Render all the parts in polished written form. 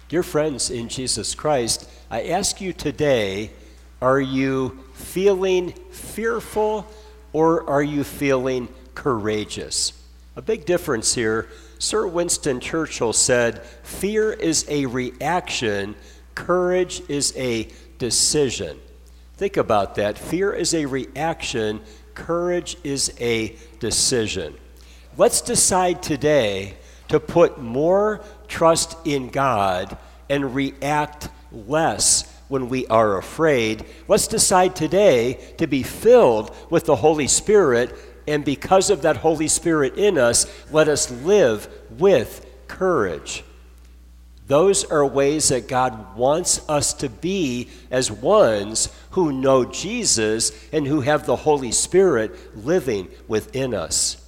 Dear friends in Jesus Christ, I ask you today, are you feeling fearful or are you feeling courageous? A big difference here. Sir Winston Churchill said, fear is a reaction, courage is a decision. Think about that. Fear is a reaction, courage is a decision. Let's decide today to put more trust in God and react less when we are afraid. Let's decide today to be filled with the Holy Spirit, and because of that Holy Spirit in us, let us live with courage. Those are ways that God wants us to be as ones who know Jesus and who have the Holy Spirit living within us.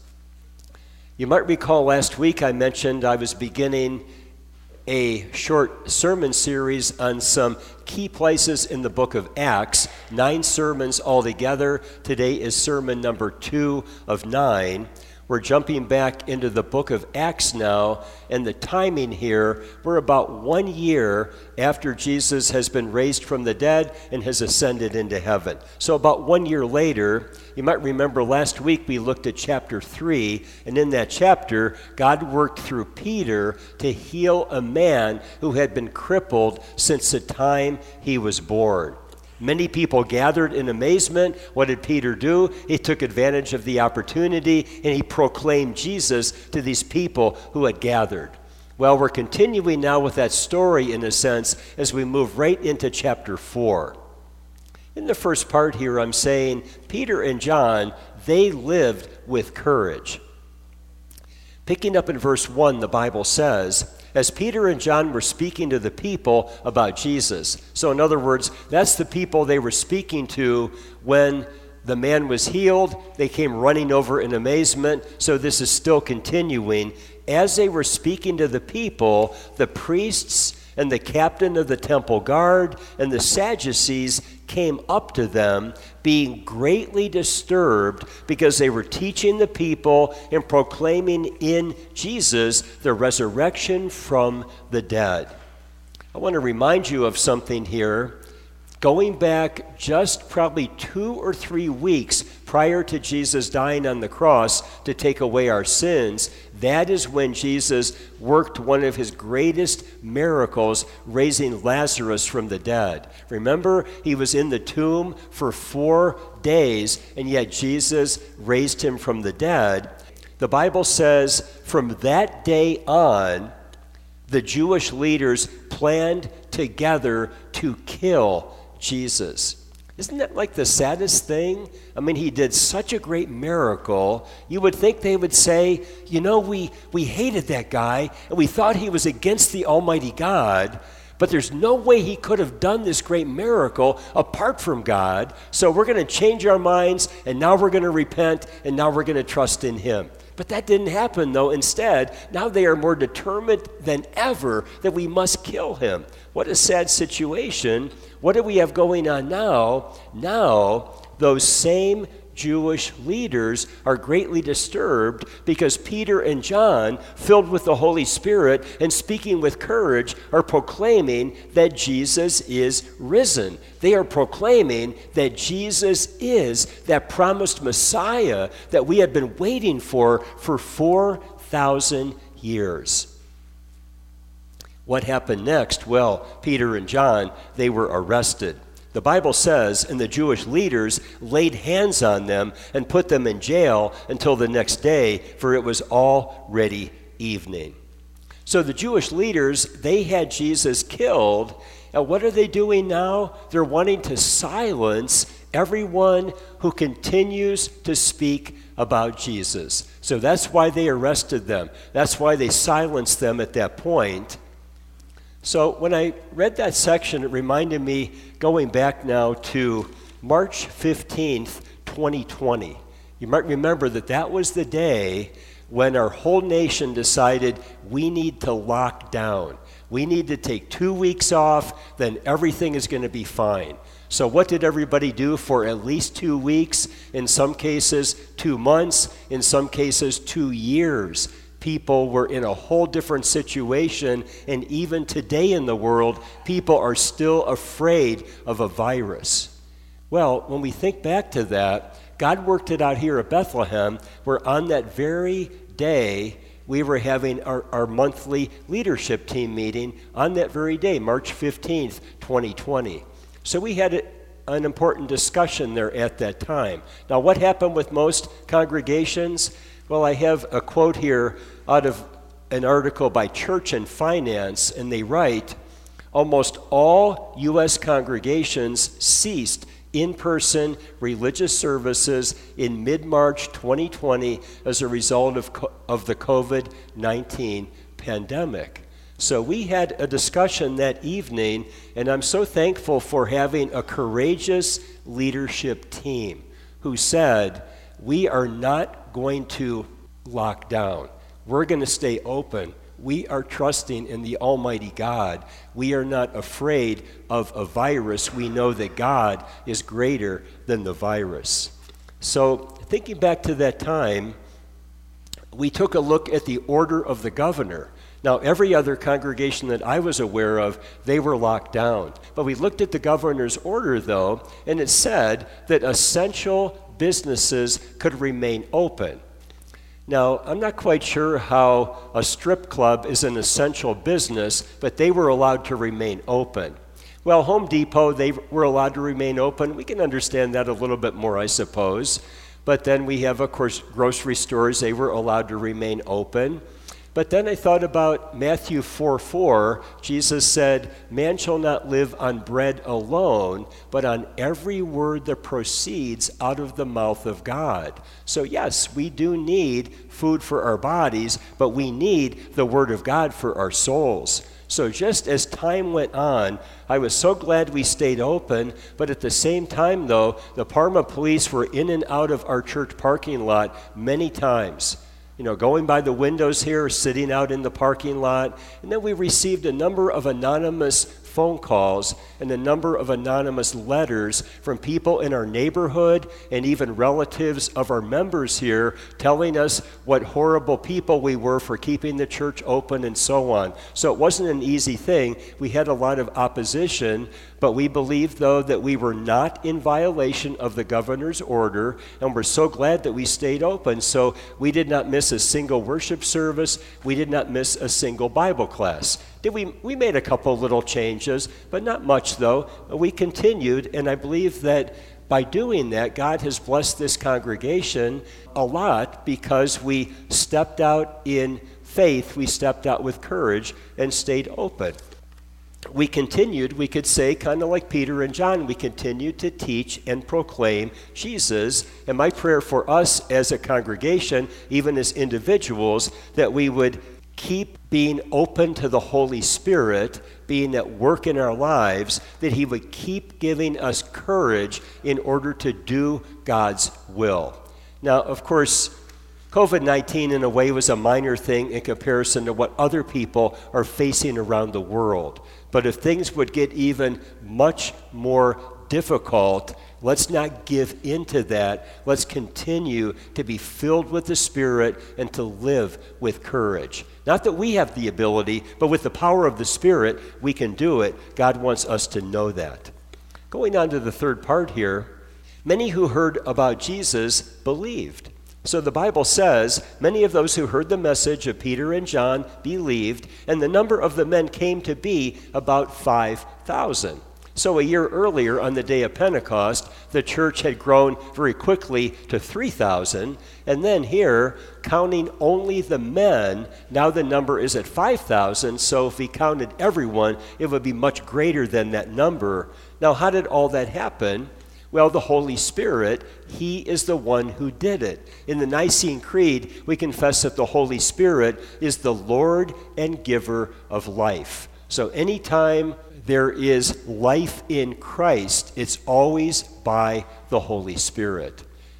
You might recall last week I mentioned I was beginning a short sermon series on some key places in the book of Acts, 9 sermons altogether. Today is sermon number 2 of 9. We're jumping back into the book of Acts now, and the timing here, we're about 1 year after Jesus has been raised from the dead and has ascended into heaven. So about 1 year later, you might remember last week we looked at chapter 3, and in that chapter, God worked through Peter to heal a man who had been crippled since the time he was born. Many people gathered in amazement. What did Peter do? He took advantage of the opportunity and he proclaimed Jesus to these people who had gathered. Well, we're continuing now with that story in a sense as we move right into chapter 4. In the first part here, I'm saying Peter and John, they lived with courage. Picking up in verse 1, the Bible says, as Peter and John were speaking to the people about Jesus. So in other words, that's the people they were speaking to when the man was healed. They came running over in amazement. So this is still continuing. As they were speaking to the people, the priests and the captain of the temple guard and the Sadducees came up to them, being greatly disturbed because they were teaching the people and proclaiming in Jesus the resurrection from the dead. I want to remind you of something here. Going back just probably 2 or 3 weeks prior to Jesus dying on the cross to take away our sins, that is when Jesus worked one of his greatest miracles, raising Lazarus from the dead. Remember, he was in the tomb for 4 days, and yet Jesus raised him from the dead. The Bible says from that day on, the Jewish leaders planned together to kill Jesus. Isn't that like the saddest thing? I mean, he did such a great miracle. You would think they would say, you know, we hated that guy and we thought he was against the Almighty God, but there's no way he could have done this great miracle apart from God. So we're going to change our minds, and now we're going to repent, and now we're going to trust in him. But that didn't happen, though. Instead, now they are more determined than ever that we must kill him. What a sad situation. What do we have going on now? Now, those same Jewish leaders are greatly disturbed because Peter and John, filled with the Holy Spirit and speaking with courage, are proclaiming that Jesus is risen. They are proclaiming that Jesus is that promised Messiah that we have been waiting for 4,000 years. What happened next? Well, Peter and John, they were arrested. The Bible says, and the Jewish leaders laid hands on them and put them in jail until the next day, for it was already evening. So the Jewish leaders, they had Jesus killed. And what are they doing now? They're wanting to silence everyone who continues to speak about Jesus. So that's why they arrested them. That's why they silenced them at that point. So when I read that section, it reminded me, going back now to March 15th, 2020. You might remember that was the day when our whole nation decided we need to lock down. We need to take 2 weeks off, then everything is going to be fine. So what did everybody do for at least 2 weeks? In some cases, 2 months. In some cases, 2 years. people were in a whole different situation, and even today in the world, people are still afraid of a virus. Well, when we think back to that, God worked it out here at Bethlehem, where on that very day, we were having our monthly leadership team meeting on that very day, March 15th, 2020. So we had an important discussion there at that time. Now, what happened with most congregations? Well, I have a quote here out of an article by Church and Finance, and they write, almost all U.S. congregations ceased in-person religious services in mid-March 2020 as a result of the COVID-19 pandemic. So we had a discussion that evening, and I'm so thankful for having a courageous leadership team who said, we are not going to lock down. We're going to stay open. We are trusting in the Almighty God. We are not afraid of a virus. We know that God is greater than the virus. So thinking back to that time, we took a look at the order of the governor. Now, every other congregation that I was aware of, they were locked down. But we looked at the governor's order, though, and it said that essential businesses could remain open. Now, I'm not quite sure how a strip club is an essential business, but they were allowed to remain open. Well, Home Depot, they were allowed to remain open. We can understand that a little bit more, I suppose. But then we have, of course, grocery stores, they were allowed to remain open. But then I thought about Matthew 4:4. Jesus said, man shall not live on bread alone, but on every word that proceeds out of the mouth of God. So yes, we do need food for our bodies, but we need the word of God for our souls. So just as time went on, I was so glad we stayed open, but at the same time, though, the Parma police were in and out of our church parking lot many times. You know, going by the windows here, sitting out in the parking lot. And then we received a number of anonymous phone calls and a number of anonymous letters from people in our neighborhood and even relatives of our members here telling us what horrible people we were for keeping the church open and so on. So it wasn't an easy thing. We had a lot of opposition, but we believed, though, that we were not in violation of the governor's order, and we're so glad that we stayed open. So we did not miss a single worship service. We did not miss a single Bible class. We made a couple little changes, but not much, though. We continued, and I believe that by doing that, God has blessed this congregation a lot because we stepped out in faith, we stepped out with courage, and stayed open. We continued, we could say, kind of like Peter and John, we continued to teach and proclaim Jesus. And my prayer for us as a congregation, even as individuals, that we would keep being open to the Holy Spirit, being at work in our lives, that He would keep giving us courage in order to do God's will. Now, of course, COVID-19 in a way was a minor thing in comparison to what other people are facing around the world. But if things would get even much more difficult, let's not give in to that. Let's continue to be filled with the Spirit and to live with courage. Not that we have the ability, but with the power of the Spirit, we can do it. God wants us to know that. Going on to the third part here, many who heard about Jesus believed. So the Bible says, many of those who heard the message of Peter and John believed, and the number of the men came to be about 5,000. So a year earlier, on the day of Pentecost, the church had grown very quickly to 3,000. And then here, counting only the men, now the number is at 5,000. So if we counted everyone, it would be much greater than that number. Now, how did all that happen? Well, the Holy Spirit, He is the one who did it. In the Nicene Creed, we confess that the Holy Spirit is the Lord and giver of life. So anytime there is life in Christ, it's always by the Holy Spirit.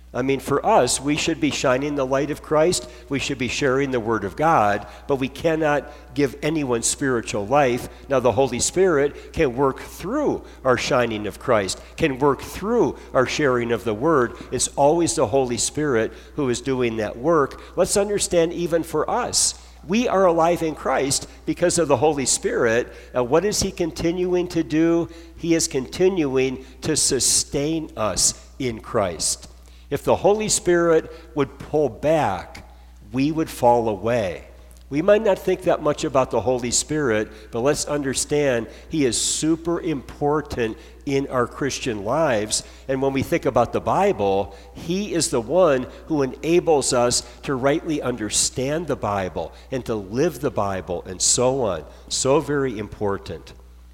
I mean, for us, we should be shining the light of Christ. We should be sharing the Word of God, but we cannot give anyone spiritual life. Now, the Holy Spirit can work through our shining of Christ, can work through our sharing of the Word. It's always the Holy Spirit who is doing that work. Let's understand, even for us, we are alive in Christ because of the Holy Spirit. And what is He continuing to do? He is continuing to sustain us in Christ. If the Holy Spirit would pull back, we would fall away. We might not think that much about the Holy Spirit, but let's understand He is super important in our Christian lives. And when we think about the Bible, He is the one who enables us to rightly understand the Bible and to live the Bible and so on. So very important.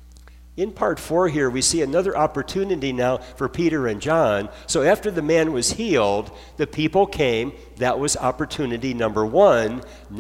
In part 4 here, we see another opportunity now for Peter and John. So after the man was healed, the people came. That was opportunity number 1.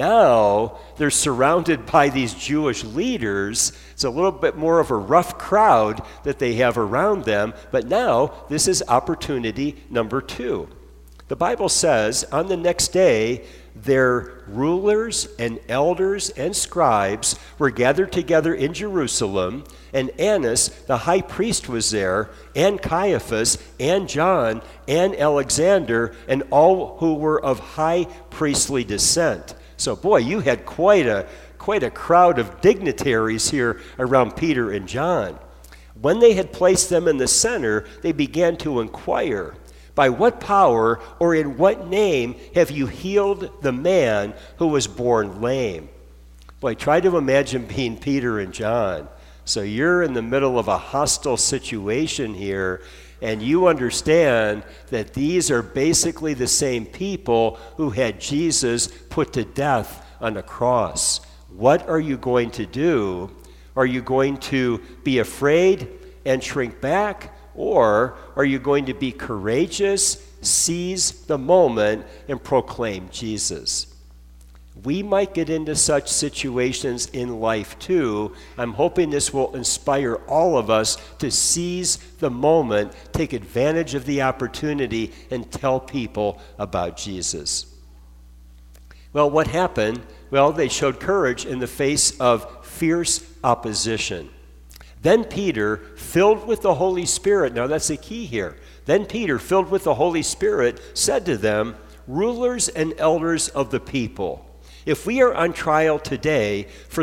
Now they're surrounded by these Jewish leaders. It's a little bit more of a rough crowd that they have around them. But now this is opportunity number 2. The Bible says on the next day, their rulers and elders and scribes were gathered together in Jerusalem, and Annas, the high priest, was there, and Caiaphas, and John, and Alexander, and all who were of high priestly descent. So, boy, you had quite a crowd of dignitaries here around Peter and John. When they had placed them in the center, they began to inquire, "By what power or in what name have you healed the man who was born lame?" Boy, try to imagine being Peter and John. So you're in the middle of a hostile situation here, and you understand that these are basically the same people who had Jesus put to death on a cross. What are you going to do? Are you going to be afraid and shrink back? Or are you going to be courageous, seize the moment, and proclaim Jesus? We might get into such situations in life too. I'm hoping this will inspire all of us to seize the moment, take advantage of the opportunity, and tell people about Jesus. Well, what happened? Well, they showed courage in the face of fierce opposition. Then Peter, filled with the Holy Spirit, now that's the key here. Then Peter, filled with the Holy Spirit, said to them, "Rulers and elders of the people, if we are on trial today for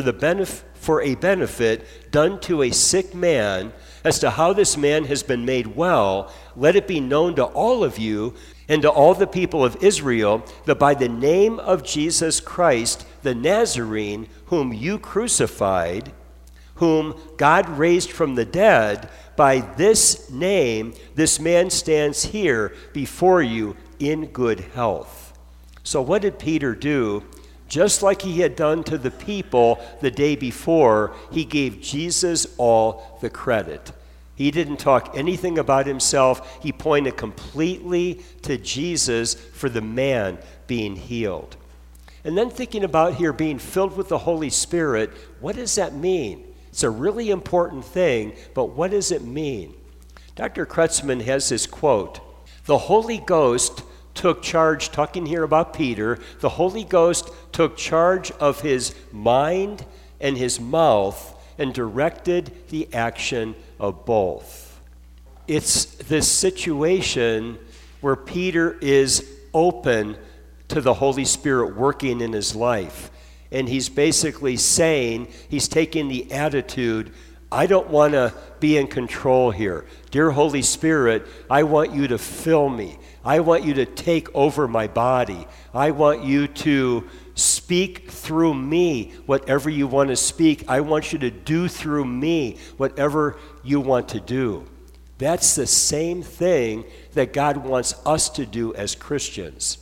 a benefit done to a sick man, as to how this man has been made well, let it be known to all of you and to all the people of Israel that by the name of Jesus Christ, the Nazarene, whom you crucified, whom God raised from the dead, by this name, this man stands here before you in good health." So what did Peter do? Just like he had done to the people the day before, he gave Jesus all the credit. He didn't talk anything about himself. He pointed completely to Jesus for the man being healed. And then thinking about here being filled with the Holy Spirit, what does that mean? It's a really important thing, but what does it mean? Dr. Kretzmann has this quote, "The Holy Ghost took charge," talking here about Peter, "the Holy Ghost took charge of his mind and his mouth and directed the action of both." It's this situation where Peter is open to the Holy Spirit working in his life. And he's basically saying, he's taking the attitude, I don't want to be in control here. Dear Holy Spirit, I want you to fill me. I want you to take over my body. I want you to speak through me whatever you want to speak. I want you to do through me whatever you want to do. That's the same thing that God wants us to do as Christians.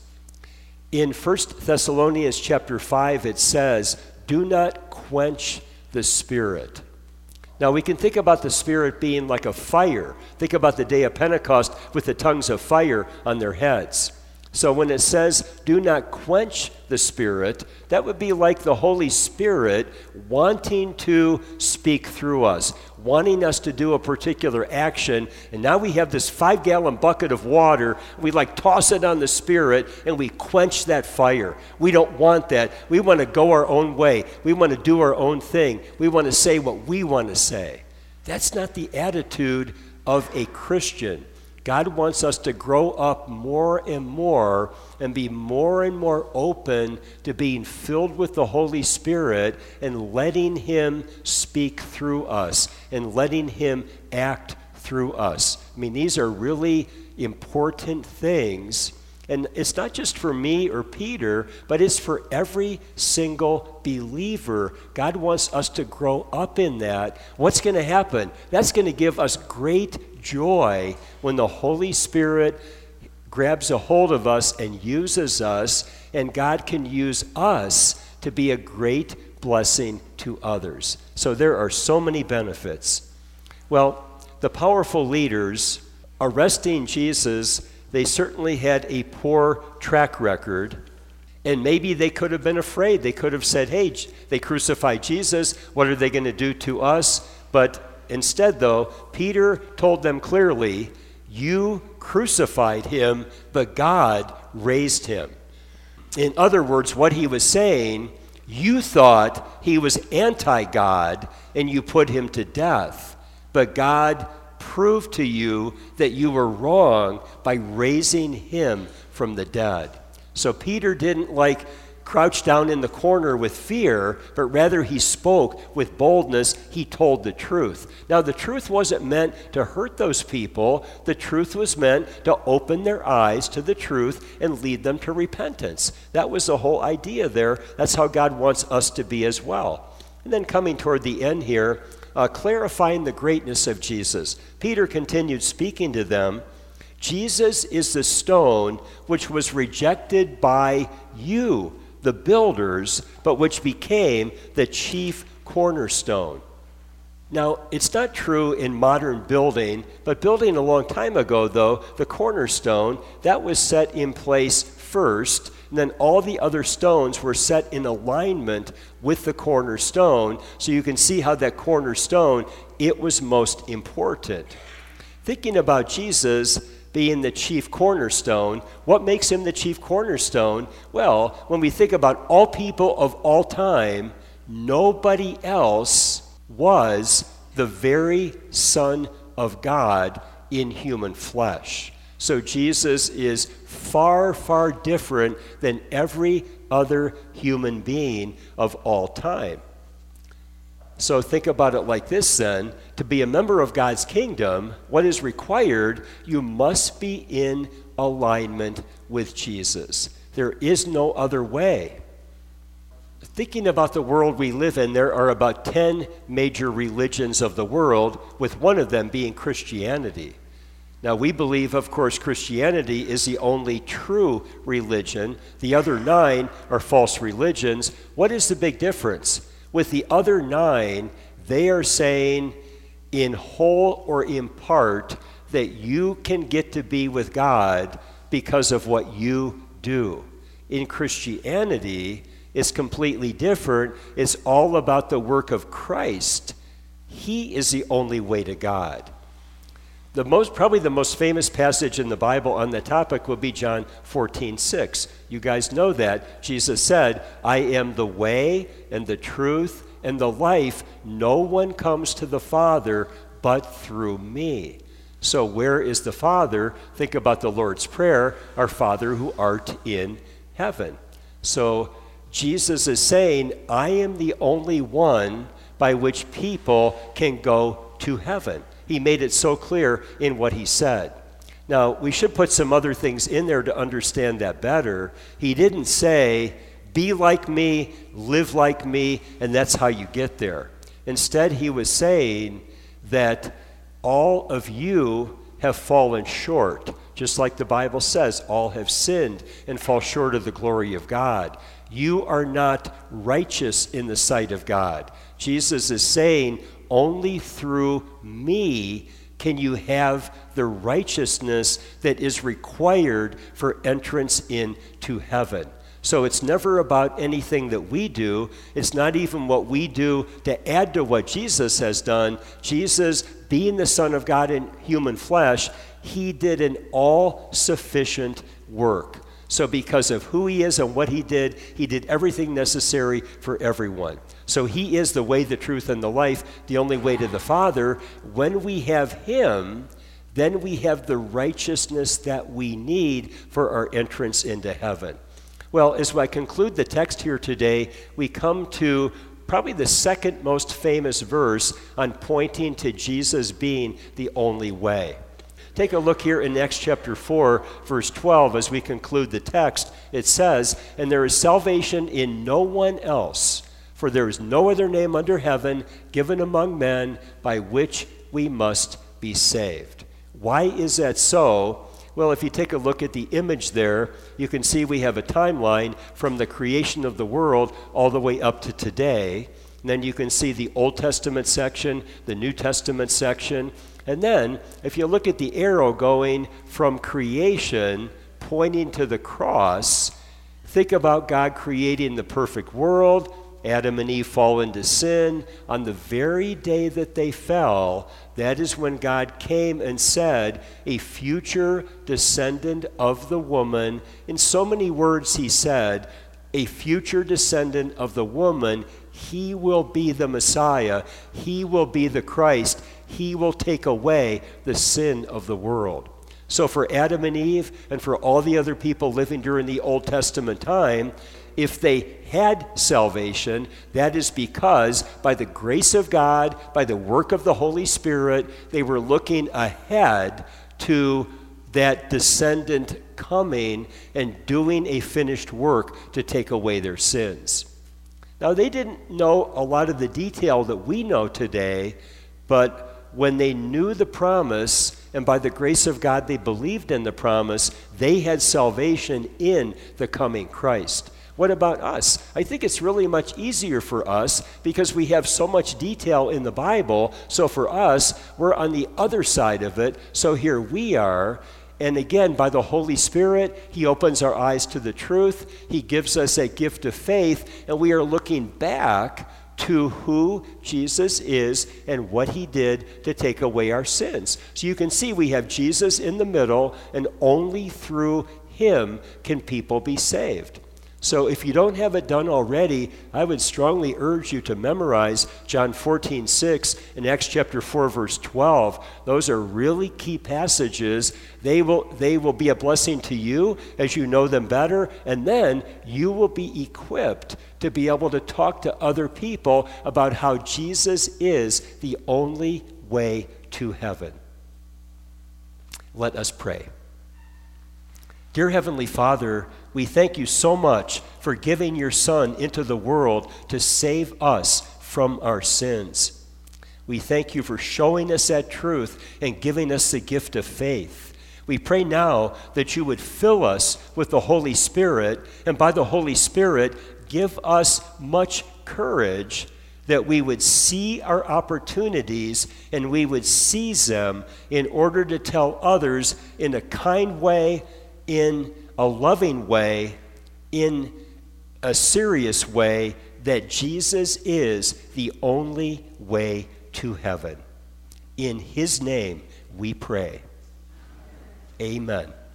In 1 Thessalonians chapter 5, it says, "Do not quench the Spirit." Now, we can think about the Spirit being like a fire. Think about the day of Pentecost with the tongues of fire on their heads. So when it says, do not quench the Spirit, that would be like the Holy Spirit wanting to speak through us, wanting us to do a particular action. And now we have this 5-gallon bucket of water. We toss it on the Spirit and we quench that fire. We don't want that. We want to go our own way. We want to do our own thing. We want to say what we want to say. That's not the attitude of a Christian. God wants us to grow up more and more and be more and more open to being filled with the Holy Spirit and letting Him speak through us and letting Him act through us. I mean, these are really important things. And it's not just for me or Peter, but it's for every single believer. God wants us to grow up in that. What's going to happen? That's going to give us great joy when the Holy Spirit grabs a hold of us and uses us, and God can use us to be a great blessing to others. So there are so many benefits. Well, the powerful leaders arresting Jesus, they certainly had a poor track record, and maybe they could have been afraid. They could have said, hey, they crucified Jesus. What are they going to do to us? But instead, though, Peter told them clearly, you crucified him, but God raised him. In other words, what he was saying, you thought he was anti-God and you put him to death, but God proved to you that you were wrong by raising him from the dead. So Peter didn't crouch down in the corner with fear, but rather he spoke with boldness. He told the truth. Now, the truth wasn't meant to hurt those people. The truth was meant to open their eyes to the truth and lead them to repentance. That was the whole idea there. That's how God wants us to be as well. And then coming toward the end here, clarifying the greatness of Jesus, Peter continued speaking to them. Jesus is the stone which was rejected by you, the builders, but which became the chief cornerstone. Now, it's not true in modern building, but building a long time ago, though, the cornerstone, that was set in place first, and then all the other stones were set in alignment with the cornerstone, so you can see how that cornerstone, it was most important. Thinking about Jesus being the chief cornerstone, what makes him the chief cornerstone? Well, when we think about all people of all time, nobody else was the very Son of God in human flesh. So Jesus is far, far different than every other human being of all time. So think about it like this then. To be a member of God's kingdom, what is required? You must be in alignment with Jesus. There is no other way. Thinking about the world we live in, there are about 10 major religions of the world, with one of them being Christianity. Now, we believe, of course, Christianity is the only true religion. The other 9 are false religions. What is the big difference? With the other 9, they are saying in whole or in part that you can get to be with God because of what you do. In Christianity, it's completely different. It's all about the work of Christ. He is the only way to God. Probably the most famous passage in the Bible on the topic will be John 14:6. You guys know that. Jesus said, I am the way and the truth and the life. No one comes to the Father but through me. So where is the Father? Think about the Lord's Prayer, our Father who art in heaven. So Jesus is saying, I am the only one by which people can go to heaven. He made it so clear in what he said. Now, we should put some other things in there to understand that better. He didn't say, be like me, live like me, and that's how you get there. Instead, he was saying that all of you have fallen short. Just like the Bible says, all have sinned and fall short of the glory of God. You are not righteous in the sight of God. Jesus is saying, only through me can you have the righteousness that is required for entrance into heaven. So it's never about anything that we do. It's not even what we do to add to what Jesus has done. Jesus, being the Son of God in human flesh, he did an all-sufficient work. So because of who he is and what he did everything necessary for everyone. So he is the way, the truth, and the life, the only way to the Father. When we have him, then we have the righteousness that we need for our entrance into heaven. Well, as I conclude the text here today, we come to probably the second most famous verse on pointing to Jesus being the only way. Take a look here in Acts chapter 4, verse 12, as we conclude the text. It says, "And there is salvation in no one else, for there is no other name under heaven given among men by which we must be saved." Why is that so? Well, if you take a look at the image there, you can see we have a timeline from the creation of the world all the way up to today. And then you can see the Old Testament section, the New Testament section. And then, if you look at the arrow going from creation, pointing to the cross, think about God creating the perfect world. Adam and Eve fall into sin. On the very day that they fell, that is when God came and said, a future descendant of the woman. In so many words he said, a future descendant of the woman, he will be the Messiah. He will be the Christ. He will take away the sin of the world. So for Adam and Eve and for all the other people living during the Old Testament time, if they had salvation, that is because by the grace of God, by the work of the Holy Spirit, they were looking ahead to that descendant coming and doing a finished work to take away their sins. Now, they didn't know a lot of the detail that we know today, but when they knew the promise, and by the grace of God they believed in the promise, they had salvation in the coming Christ. What about us? I think it's really much easier for us because we have so much detail in the Bible. So for us, we're on the other side of it. So here we are. And again, by the Holy Spirit, he opens our eyes to the truth. He gives us a gift of faith. And we are looking back to who Jesus is and what he did to take away our sins. So you can see we have Jesus in the middle, and only through him can people be saved. So if you don't have it done already, I would strongly urge you to memorize John 14:6 and Acts chapter 4, verse 12. Those are really key passages. They will be a blessing to you as you know them better, and then you will be equipped to be able to talk to other people about how Jesus is the only way to heaven. Let us pray. Dear Heavenly Father, we thank you so much for giving your Son into the world to save us from our sins. We thank you for showing us that truth and giving us the gift of faith. We pray now that you would fill us with the Holy Spirit, and by the Holy Spirit, give us much courage that we would see our opportunities and we would seize them in order to tell others in a kind way, in a loving way, in a serious way, that Jesus is the only way to heaven. In his name we pray. Amen.